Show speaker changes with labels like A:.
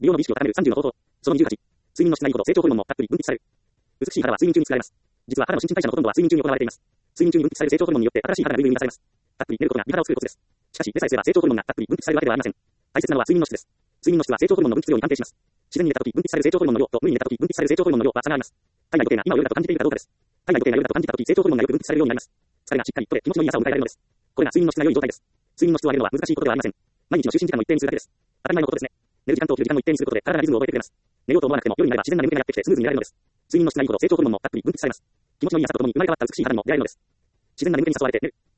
A: 美容の美意識を高める30の方法。その28。睡眠の質がいいほど成長ホルモンもたっぷり分泌される。美しい肌は睡眠中に作られます。実は肌の新陳代謝のほとんどは睡眠中に行われています。睡眠中に分泌される成長ホルモンによって新しい肌がぐいぐい生み出されます。たっぷり寝ることが美肌を作るコツです。しかし、寝さえすれば成長ホルモンがたっぷり分泌されるわけではありません。大切なのは睡眠の質です。睡眠の質は成長ホルモンの分泌量に関係します。自然に寝た時分泌される成長ホルモンの量と無理に寝た時分泌される成長ホルモンの量は差があります。体内時計が今を夜だと感じているかどうかです。体内時計が夜だと感じた時成長ホルモンがよく分泌されるようになります。疲れがしっかりとれ気持ちのいい朝を迎えられるのです。これが睡眠の質が良い状態です。睡眠の質を上げるのは難しいことではありません。毎日の就寝時間を一定にするだけです。当たり前のことですね。寝る時間と起きる時間を一定にすることで体がリズムを覚えてくれます。寝ようと思わなくても夜になれば自然な眠気がやってきてスムーズに寝られるのです。睡眠の質がいいほど成長ホルモンもたっぷり分泌されます。気持ちのいい朝とともに生まれ変わった美しい肌にも出会えるのです。自然な眠気に誘われて寝る。